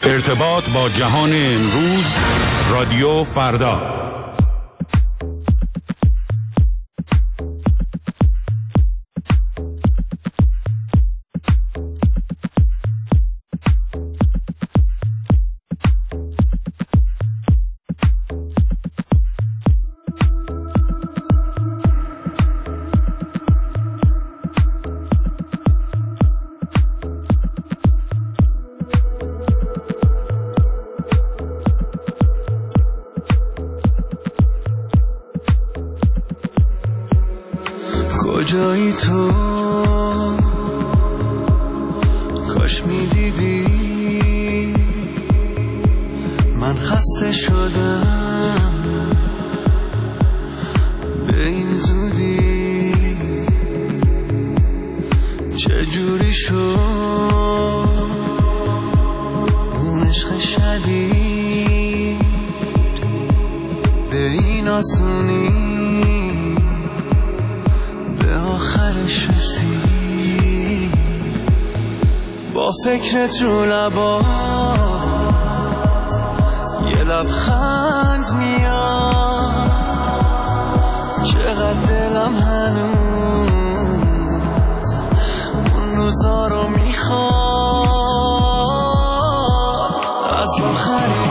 ارتباط با جهان امروز، رادیو فردا. کجایی تو؟ کاش میدیدی من خسته شدم به این زودی. چجوری شد اون عشق شدید به این آسونی آخرش رسی؟ با فکرت رو لبا یه لبخند میاد، چقدر دلم هنوز اون روزا رو میخواد. از آخرین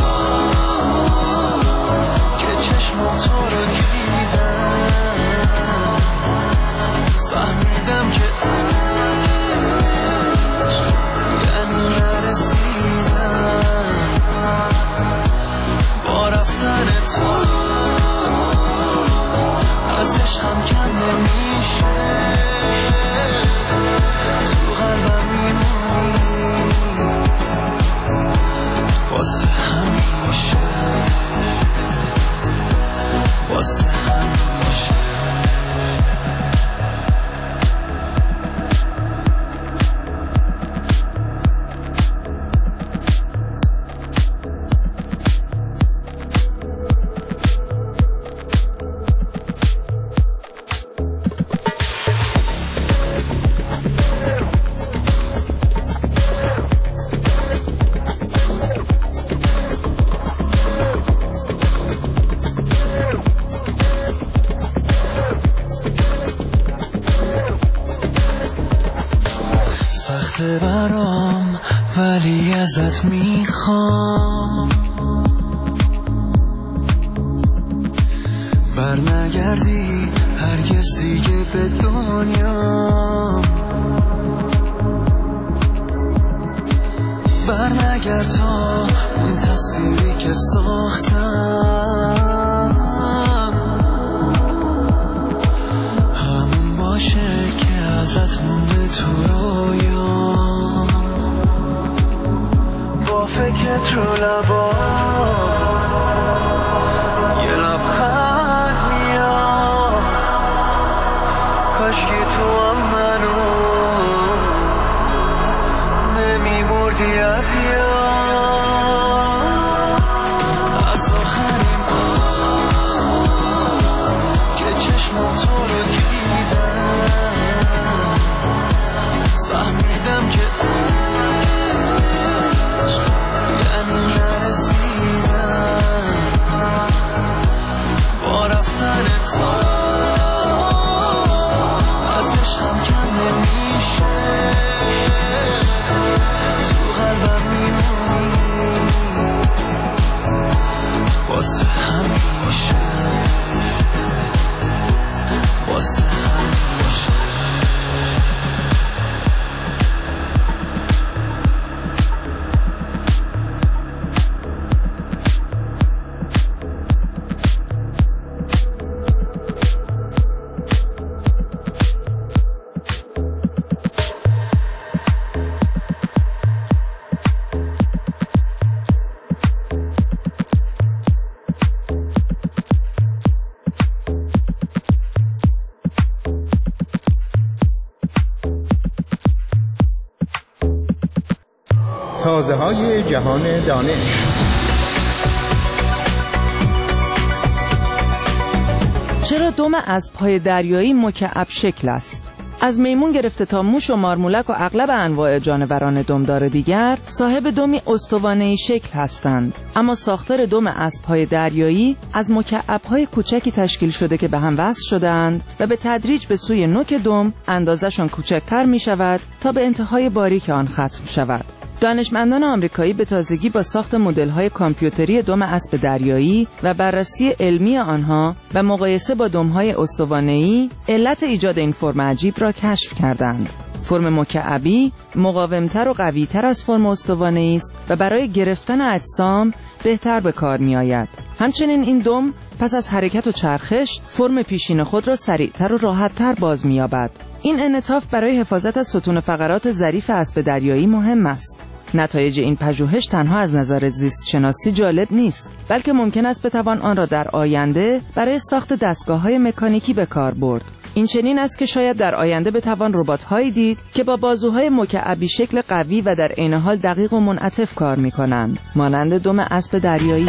که چشم تو رو فهمیدم که یعنی نرسیدم. با رفتن تو از عشقم کم نمیشه، تو قلبم میمونی واسه همیشه، واسه همیشه. سخته برام ولی ازت میخوام برنگردی هرگز دیگه به دنیا، برنگرد تا اون تصویری که ساختم همون باشه که ازت مونده تو رویام. با فکرت رو لبا یه لبخند میاد، کاشکی تو هم منو نمیبردی از یاد. از آخرین که چشمم تو رو دیدم فهمیدم که یعنی نرسیدم. با رفتن تو از عشقم کم نمیشه، تو قلبم میمونی واسه همیشه، واسه همیشه. تازه‌های جهان دانش. چرا دم از پای دریایی مکعب شکل است؟ از میمون گرفته تا موش و مارمولک و اغلب انواع جانوران دمدار دیگر صاحب دمی استوانه‌ای شکل هستند، اما ساختار دم اسب‌های دریایی از مکعب‌های کوچکی تشکیل شده که به هم وصل شده‌اند و به تدریج به سوی نوک دم اندازه‌شان کوچکتر می‌شود تا به انتهای باریک آن ختم شود. دانشمندان آمریکایی به تازگی با ساخت مدل‌های کامپیوتری دم اسب دریایی و بررسی علمی آنها و مقایسه با دم‌های استوانه‌ای علت ایجاد این فرم عجیب را کشف کردند. فرم مکعبی مقاومتر و قوی‌تر از فرم استوانه‌ای است و برای گرفتن اجسام بهتر به کار می‌آید. همچنین این دم پس از حرکت و چرخش فرم پیشین خود را سریعتر و راحت‌تر باز می‌یابد. این انعطاف برای حفاظت از ستون فقرات ظریف اسب دریایی مهم است. نتایج این پژوهش تنها از نظر زیست شناسی جالب نیست، بلکه ممکن است بتوان آن را در آینده برای ساخت دستگاه‌های مکانیکی به کار برد. این چنین است که شاید در آینده بتوان ربات‌هایی دید که با بازوهای مکعبی شکل قوی و در عین حال دقیق و منعطف کار می‌کنند، مانند دم اسب دریایی.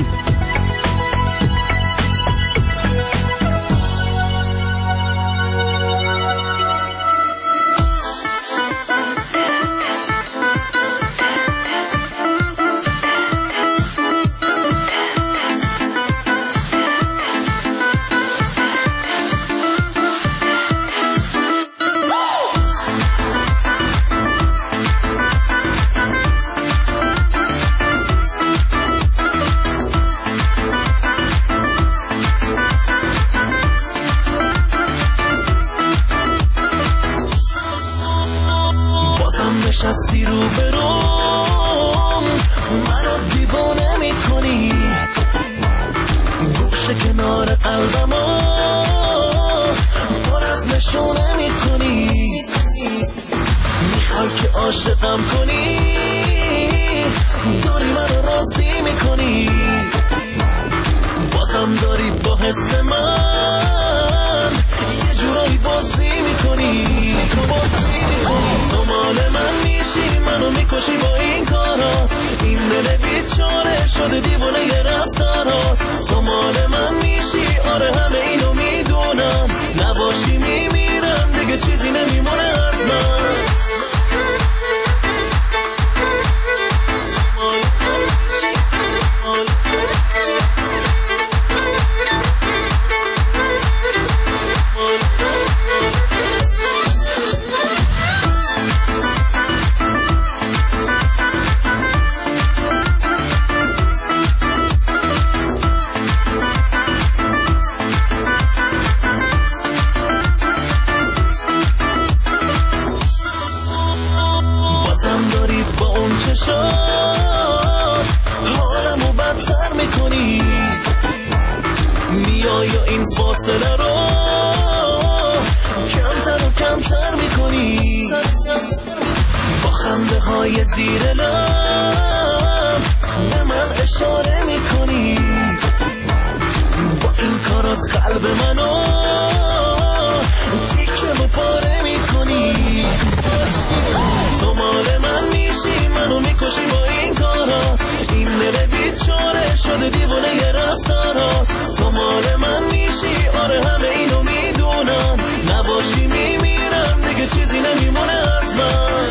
نشستی رو برام منو دیوانه میکنی، گوشه کنار قلبمو پر از نشونه میکنی، میخوای که عاشقم کنی، داری منو راضی میکنی، بازم داری با حس من یه جورایی بازی میکنی، تو مال من میشی، منو میکشی با این کارات، این دل بیچاره شده دیوانه یه رفتارات، تو مال من میشی، آره همه اینو میدونم، نباشی میمیرم دیگه چیزی نمیمونه از من. حالمو بدتر میکنی، میای و این فاصله رو کمتر و کمتر میکنی، با خنده های زیر لب به من اشاره میکنی، با این کارات قلب منو تیکه و پاره میکنی، تو مال من میشی، منو میکشی با این کارات، این دل بیچاره شده دیوانه یه رفتارات، تو مال من میشی، آره همه اینو میدونم، نباشی میمیرم دیگه چیزی نمیمونه از من.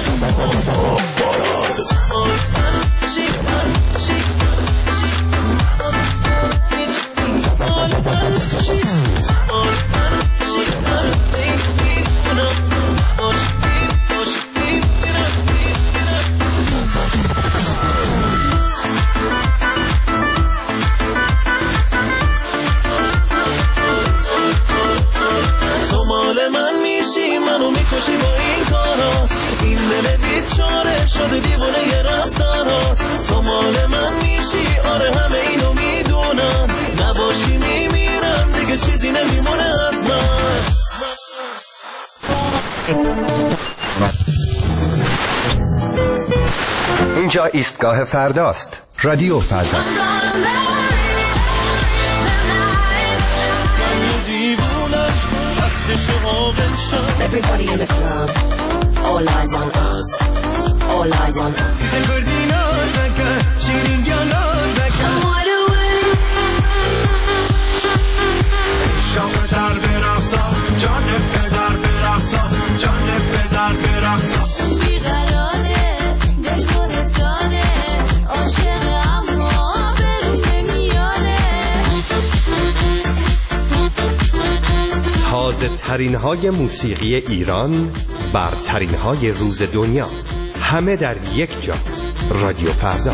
منو میکشی با این کارات، این دل بیچاره شده دیوانه یه رفتارات، تو مال من میشی، آره همه اینو میدونم، نباشی میمیرم دیگه چیزی نمیمونه از من. اینجا ایستگاه فرداست، رادیو فردا. Everybody in the club, all eyes on us, all eyes on us. شام در برقصا، جان پدر برقصا، جان تازه ترین های موسیقی ایران، برترین های روز دنیا، همه در یک جا. رادیو فردا.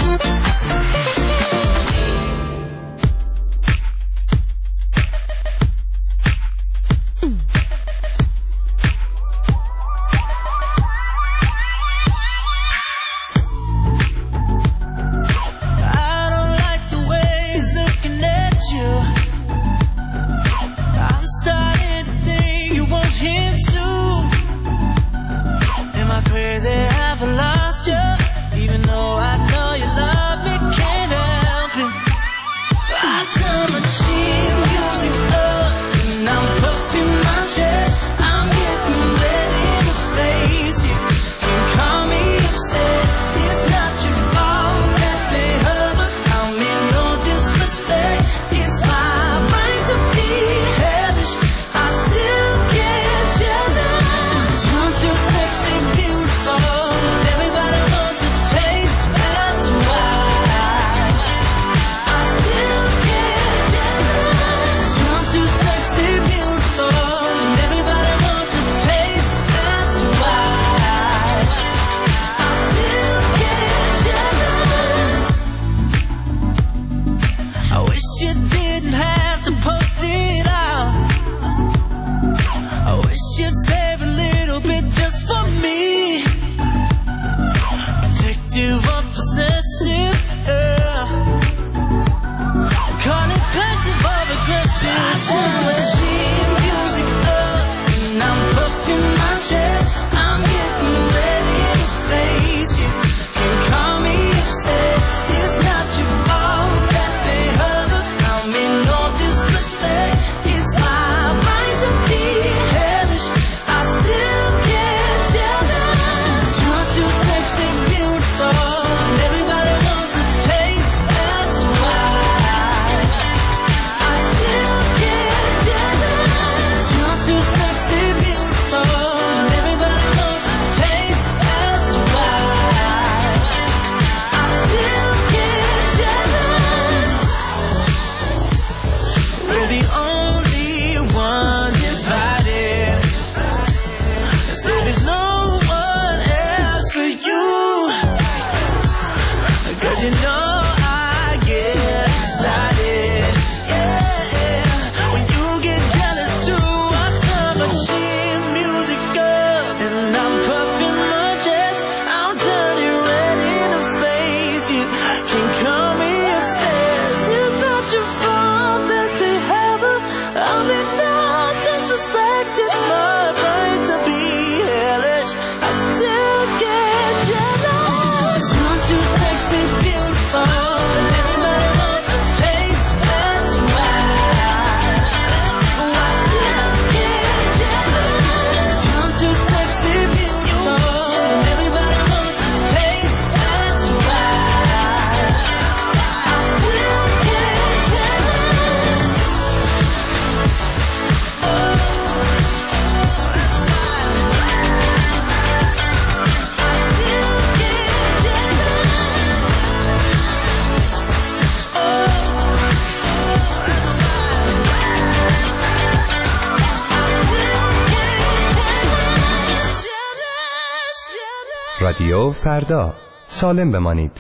رادیو فردا. سالم بمانید.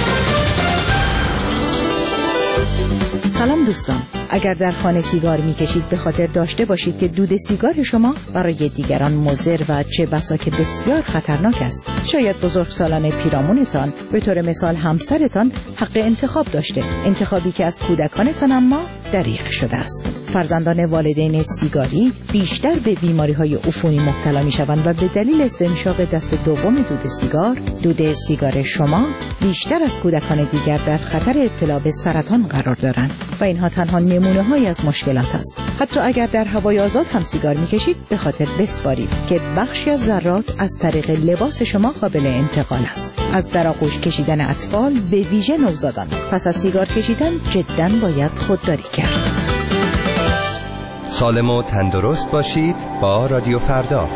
سلام دوستان، اگر در خانه سیگار میکشید به خاطر داشته باشید که دود سیگار شما برای دیگران مضر و چه بسا که بسیار خطرناک است. شاید بزرگسالان پیرامونتان، به طور مثال همسرتان، حق انتخاب داشته، انتخابی که از کودکانتان اما دریغ شده است. فرزندان والدین سیگاری بیشتر به بیماری‌های عفونی مبتلا می‌شوند و به دلیل استنشاق دست دوم دود سیگار شما بیشتر از کودکان دیگر در خطر ابتلا به سرطان قرار دارند و اینها تنها نمونه‌هایی از مشکلات است. حتی اگر در هوای آزاد هم سیگار می‌کشید به خاطر بسپارید که بخشی از ذرات از طریق لباس شما قابل انتقال است. از در آغوش کشیدن اطفال، به ویژه نوزادان، پس از سیگار کشیدن جداً باید خودداری کرد. سالم و تندرست باشید با رادیو فردا.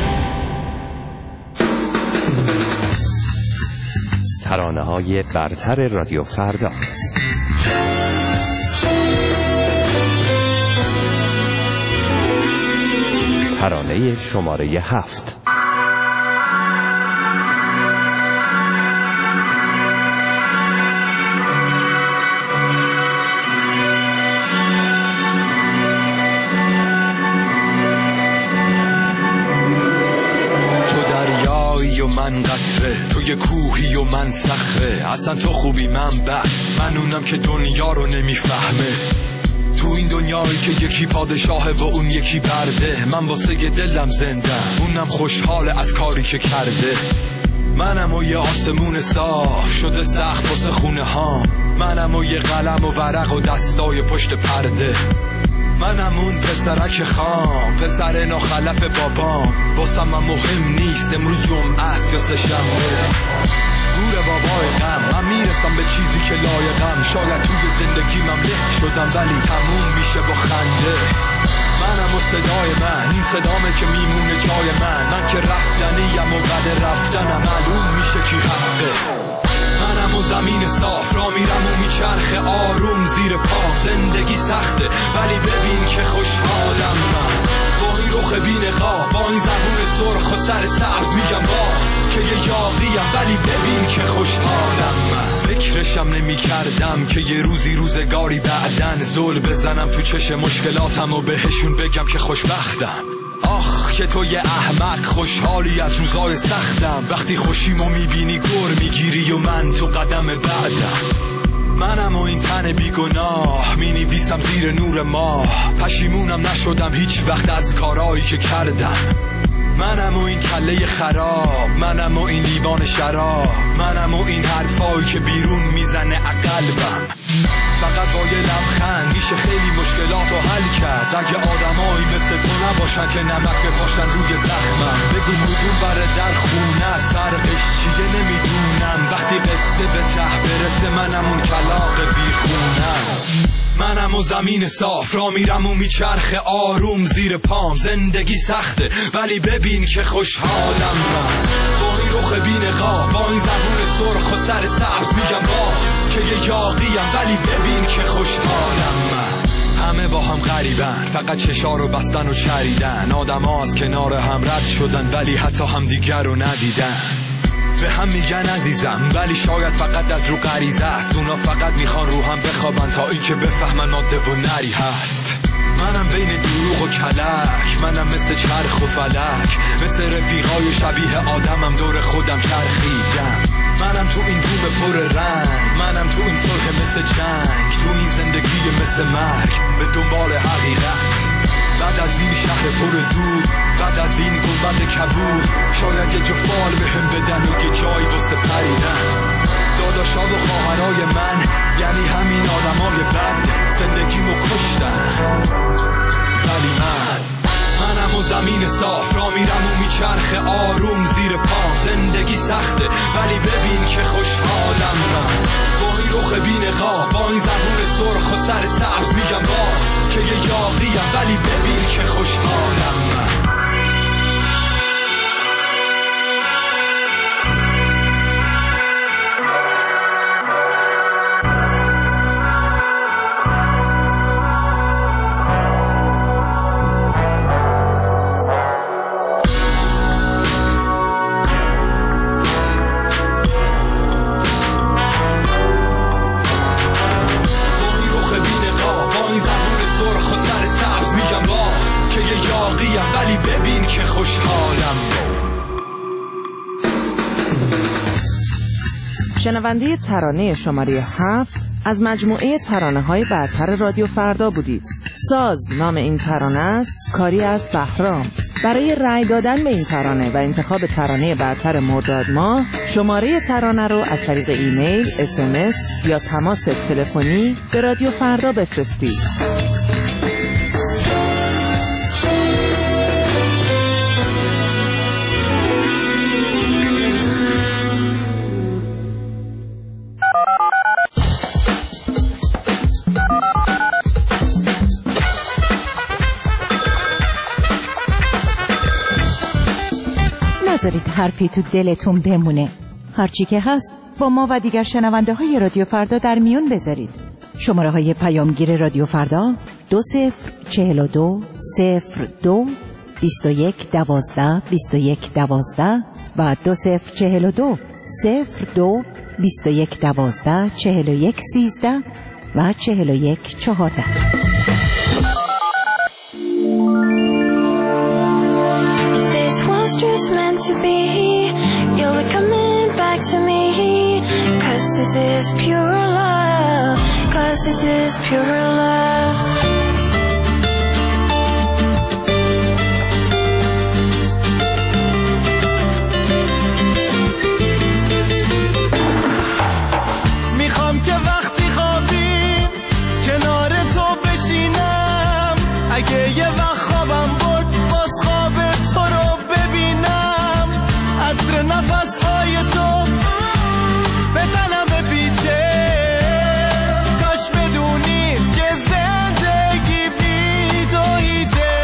ترانه‌های برتر رادیو فردا. ترانه شماره 7. و من قطره، تو یه کوهی و من صخره. اصلا تو خوبی من بد، من اونم که دنیا رو نمیفهمه. تو این دنیایی که یکی پادشاهه و اون یکی برده، من واسه دلم زنده، اونم خوشحاله از کاری که کرده. منم و یه آسمون صاف شده سخت واسه خونه ها، منم و یه قلم و ورق و دستای پشت پرده. منم اون پسرک خام، پسر ناخلف بابام، واسم من مهم نیست امروز جمعه است یا سه‌شنبه. گور بابای غم، من میرسم به چیزی که لایقم. شاید توی زندگی من له شدم ولی تموم میشه با خنده. منم و صدای من، این صدامه که میمونه جای من که رفتنیم و بعد رفتنم معلوم میشه کی حقه. منم و زمین صاف را میرم و میچرخه آروم زیر پام. زندگی سخته ولی ببین که خوشحالم من، با این رخ بی‌نقاب، با این زبون سرخ و سر سبز میگم باز که یه یاقیم ولی ببین که خوشحالم من. فکرشم نمی کردم که یه روزگاری بعدن زل بزنم تو چشم مشکلاتم و بهشون بگم که خوشبختم. آخ که تو یه احمق خوشحالی از روزای سختم، وقتی خوشیمو میبینی گر میگیری و من تو قدم بعدم. منم و این تن بیگناه مینویسم زیر نور ماه، پشیمونم نشدم هیچ وقت از کارایی که کردم. منم و این کله خراب، منم و این لیوان شراب، منم و این حرفایی که بیرون میزنه قلبم. فقط با یه لبخند میشه خیلی مشکلاتو حل کرد. اگه آدمایی مثل تو نباشن که نمک بپاشن روی زخمم، بگو کدوم بره در خونه فرقش چیه نمیدونم. وقتی قصه به ته برسه منم اون کلاغ بیخونم. منم و زمین صاف را میرم و میچرخه آروم زیر پام. زندگی سخته ولی ببین که خوشحالم من، با این رخ بی‌نقاب، با این زبون سرخ و سر سبز میگم باز که یه یاقیم ولی ببین که خوشحالم من. همه با هم غریبن، فقط چشا رو بستن و چریدن. آدم ها از کنار هم رد شدن ولی حتی هم دیگر رو ندیدن. به هم میگن عزیزم ولی شاید فقط از رو غریزه است. اونا فقط میخوان رو هم بخوابن تا این که بفهمن ماده و نری هست. منم بین دروغ و کلک، منم مثل چرخ و فلک، مثل رفیقای شبیه آدمم دور خودم چرخیدم. منم تو این دوم پر رنگ، منم تو این صلح مثل جنگ، تو این زندگی مثل مرگ به دنبال حقیقت. بعد از این شهر پر دود، بعد از این گنبد کبود، شاید یه جو فال بهم بدن و یه جایی واسه پریدن. داداشا و خواهرای من یعنی همین آدمای بد زندگیمو کشتن. ولی منم و زمین صاف را میرم و میچرخه آروم زیر پام. زندگی سخته ولی ببین که خوشحالم من، با این رخ بی‌نقاب، با این زبون سرخ و سر سبز میگم باز که یه یاقیم ولی ببین که خوشحالم من. ولی ببین که خوشحالم. شنونده ترانه شماره 7 از مجموعه ترانه‌های برتر رادیو فردا بودید. ساز نام این ترانه است، کاری از بهرام. برای رأی دادن به این ترانه و انتخاب ترانه برتر مرداد ماه، شماره ترانه رو از طریق ایمیل، SMS یا تماس تلفنی به رادیو فردا بفرستید. نذارید حرفی تو دلتون بمونه. هرچی که هست با ما و دیگر شنونده های رادیو فردا در میون بذارید. شماره های پیامگیر رادیو فردا 204202 21 12 21 12 و 2042 02 21 12 41 13 و 41 14. This was just meant to be. You'll be coming back to me. 'Cause this is pure love. 'Cause this is pure love. میخوام که وقتی خوابیم کنار تو بشینم، اگه یه وقت خوابم برد باز خواب تو رو ببینم، عطر نفسهای تو به تنم بپیچه، کاش بدونی که زندگی بی تو هیچه.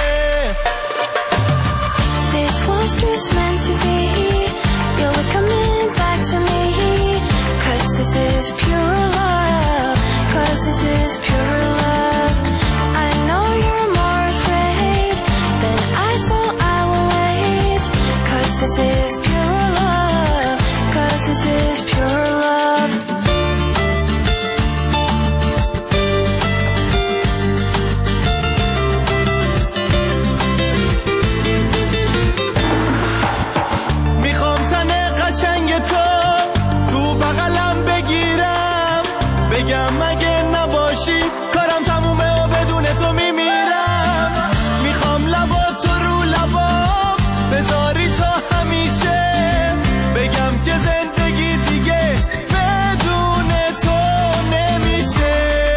This was just meant to be. You'll be coming back to me. 'Cause this is pure love. 'Cause this is pure love. I know you're more afraid than I, so I will wait. 'Cause this is pure love. 'Cause this is pure love. میخوام تن قشنگ تو بغلم بگیرم، بگم اگه نباشی کارم تمومه و بدون تو میمیرم. میخوام لباتو رو لبام بذاری تا همیشه، بگم که زندگی دیگه بدون تو نمیشه.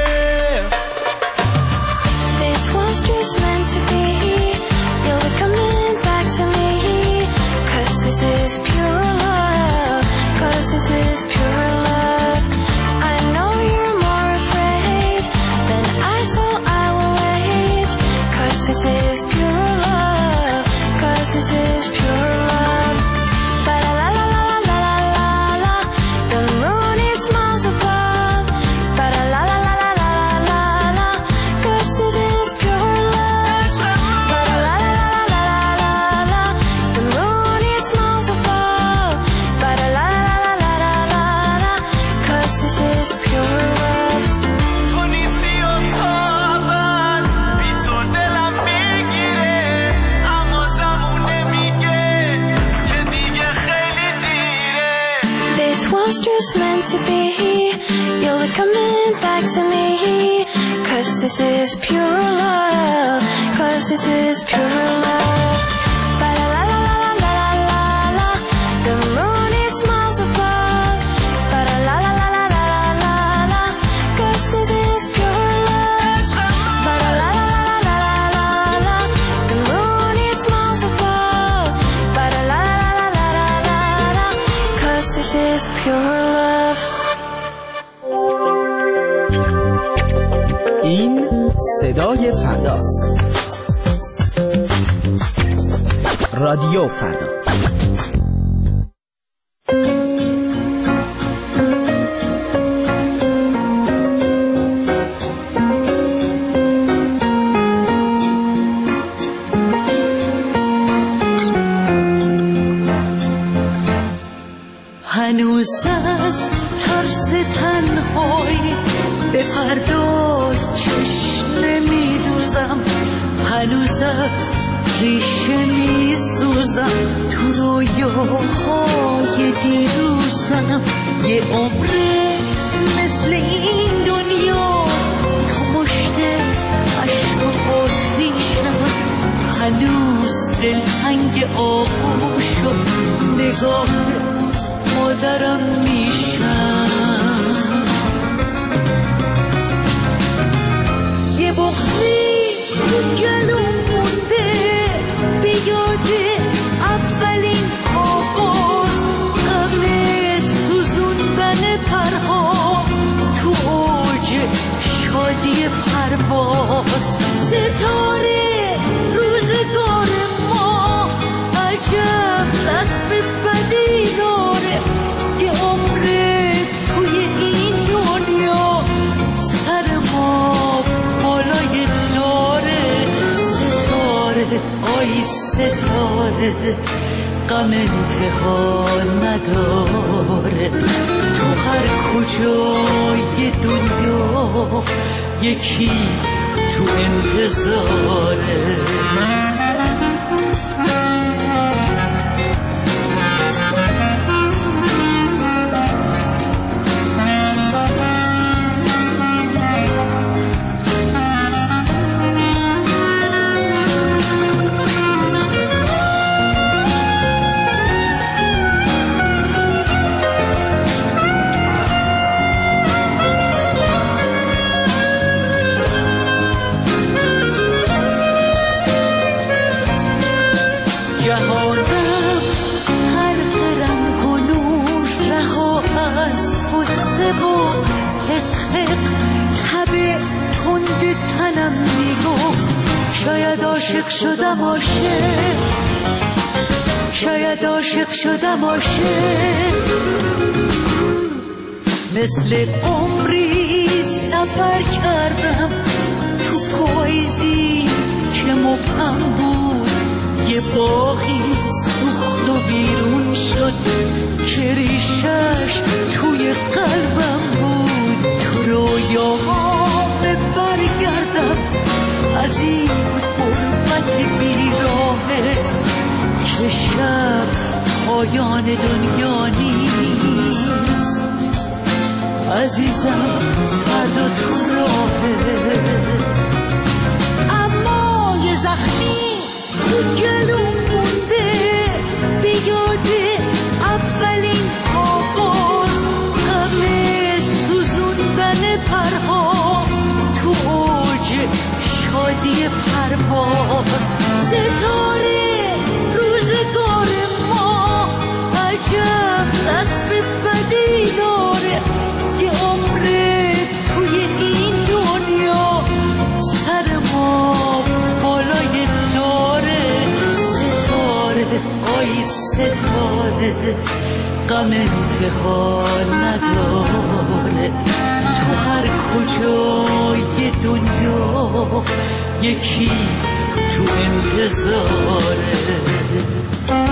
This was just meant to be. You'll be coming back to me. 'Cause this is pure love. 'Cause this is pure love. I know you're more afraid than I, so I will wait. 'Cause this is pure love. 'Cause this is pure love. Ba la la la la la la la. The moon it smiles above. Ba la la la la la la la. 'Cause this is pure love. Ba la la la la la la. The moon it smiles above. Ba la la la la la. 'Cause this is pure love. تو نیستی و تابن بی تو دلم میگیره، اما زمونه میگه که دیگه خیلی دیره. This was just meant to be. You'll be coming back to me. 'Cause this is pure love. 'Cause this is pure love. Ba la la la la la la la. The moon it smiles above. Ba la la la la la la la. 'Cause this is pure love. Ba la la la la la la. The moon it smiles above. Ba la la la la la. 'Cause this is pure love. این صدای فرداست. رادیو فردا. هنوز از ترس تنهایی به فردا چشم نمیدوزم، هنوز از ریشه میسوزم، تو رویاهای دیروزم. یه عمره مثل این دنیا تو مشت عشق و آتیشم، هنوز دلتنگ آغوش و نگاه مادرم میشم. یه بغضی تو گلوم مونده به یاد اولین آغاز، همه سوزوندن پرها تو اوج شادی پرواز. ستاره روزگار ما عجب دست بدی داره، یه عمره توی این دنیا سر ما بالای داره. ستاره آی ستاره غم انتها نداره تو هر کجای دنیا یکی تو انتظاره تنم میگفت شاید عاشق شدم عاشق شاید عاشق شدم عاشق مثل عمری سفر کردم تو پاییزی که مبهم بود یه باغی سوخت و بیرون شد که ریشش توی قلبم بود تو رویاها برگردم از این غربت بیراهه که شب پایان دنیا نیست عزیزم فردا تو راهه اما یه زخمی تو گلوم مونده به یاد اولین آواز همه سوزوندن پرها شادی پرواز ستاره روزگار ما عجب دست بدی داره یه عمر توی این دنیا سر ما بالای داره ستاره آی ستاره غم انتها نداره تو هر کجای دنیا یکی تو انتظاره